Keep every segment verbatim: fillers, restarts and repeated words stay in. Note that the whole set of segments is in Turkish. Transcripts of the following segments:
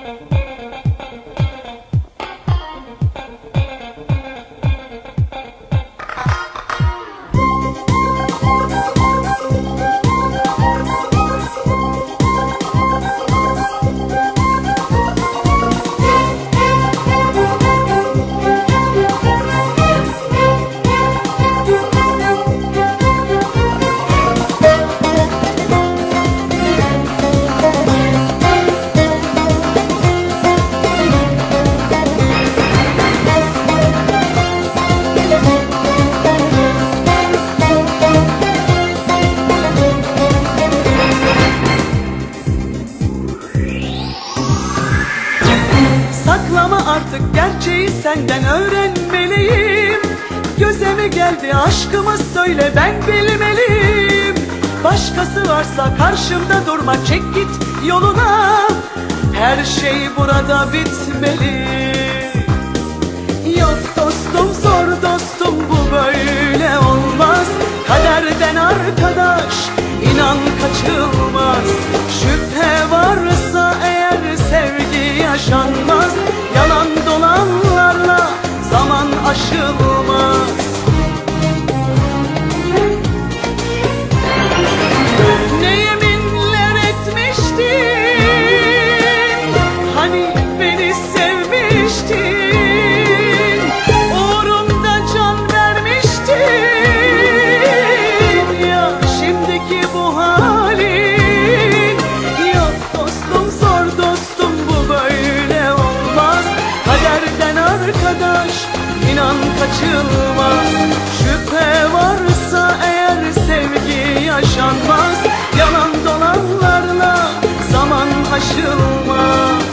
Saklama artık gerçeği, senden öğrenmeliyim. Göze mi geldi aşkımız, söyle ben bilmeliyim. Başkası varsa karşımda durma, çek git yoluna. Her şey burada bitmeli. Yok dostum, zor dostum, bu böyle olmaz. Kaderden arkadaş, inan kaçılmaz. Şüphe varsa eğer sevgi yaşanmaz. Yalan dolanlarla zaman aşılmaz. Ne yeminler etmiştin, hani beni sevmiştin. Uğrumda can vermiştin. Ya şimdiki bu halin. Yok dostum, zor dostum, bu böyle olmaz. Kaderden arkadaş, inan kaçılmaz. Şüphe varsa eğer sevgi yaşanmaz. Yalan dolanlarla zaman aşılmaz.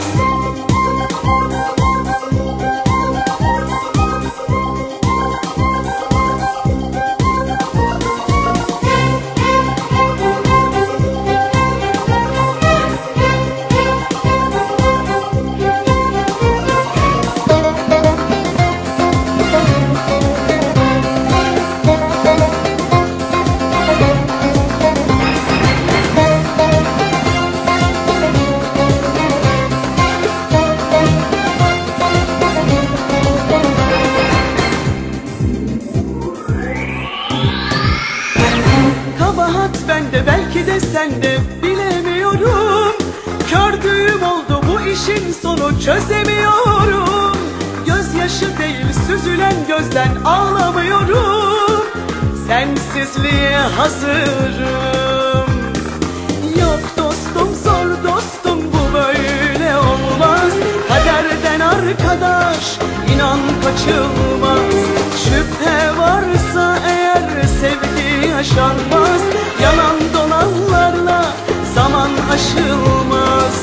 Bende, belki de sende, bilemiyorum. Kördüğüm oldu bu işin sonu, çözemiyorum. Gözyaşı değil süzülen gözden ağlamıyorum. Sensizliğe hazırım. Yok dostum, zor dostum, bu böyle olmaz. Kaderden arkadaş, inan kaçılmaz. Şüphe varsa eğer sevgi yaşanmaz. Yalan dolanlarla zaman aşılmaz.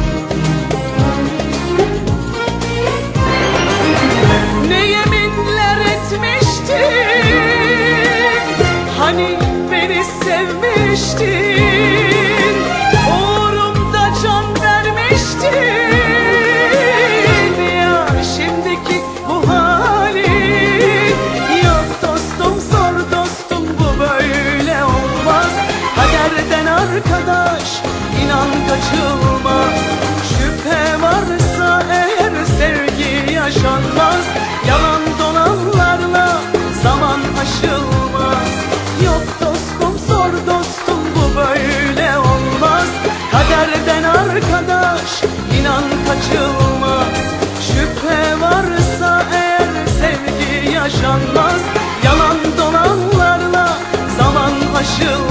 Ne yeminler etmiştin, hani beni sevmiştin. Uğrumda can vermiştin. Ya şimdiki bu halin. Yok dostum, zor dostum, bu böyle olmaz. Kaderden arkadaş, inan kaçılmaz. Şüphe varsa eğer sevgi yaşanmaz. Yalan dolanlarla zaman aşılmaz. Yok dostum, zor dostum, bu böyle olmaz. Kaderden arkadaş, inan kaçılmaz. Şüphe varsa eğer sevgi yaşanmaz. Yalan dolanlarla zaman aşılmaz.